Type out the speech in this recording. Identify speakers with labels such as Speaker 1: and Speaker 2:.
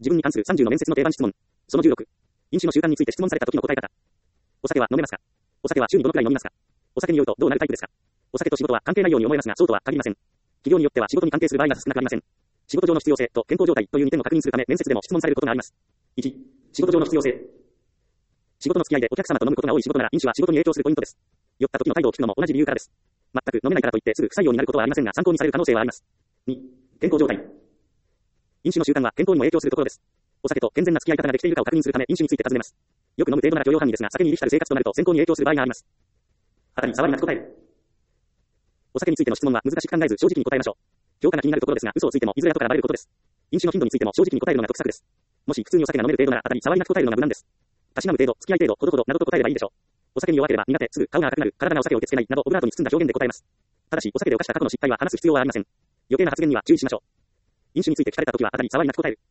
Speaker 1: 自分に関する30の面接の定番質問。その16。飲酒の習慣について質問された時の答え方。お酒は飲めますか？お酒は週にどのくらい飲みますか？お酒に酔うとどうなるタイプですか？お酒と仕事は関係ないように思えますが、そうとは限りません。企業によっては仕事に関係する場合が少なくありません。仕事上の必要性と健康状態という2点を確認するため面接でも質問されることがあります。1、仕事上の必要性。仕事の付き合いでお客様と飲むことが多い仕事なら飲酒は仕事に影響するポイントです。酔った時の態度を聞くのも同じ理由からです。全く飲めないからといってすぐ不採用になることはありませんが参考にされる可能性はあります。2、健康状態。飲酒の習慣は健康にも影響するところです。お酒と健全な付き合い方ができているかを確認するため飲酒について尋ねます。よく飲む程度なら許容範囲ですが酒に入り浸る生活となると健康に影響する場合があります。当たり障りなく答える。お酒についての質問は難しく考えず正直に答えましょう。評価が気になるところですが嘘をついてもいずれ後からバレることです。飲酒の頻度についても正直に答えるのが得策です。もし普通にお酒が飲める程度なら当たり障りなく答えるのが無難です。たしなむ程度、付き合い程度、ほどほどなどと答えればいいでしょう。お酒に弱ければ苦手、すぐ顔が赤くなる、体がお酒を受け付けないなどオブラートに包んだ表現で答えます。ただしお酒で犯した過去の失敗は話す必要はありません。余計な発言には注意しましょう。飲酒について聞かれたときは当たり障りなく答える。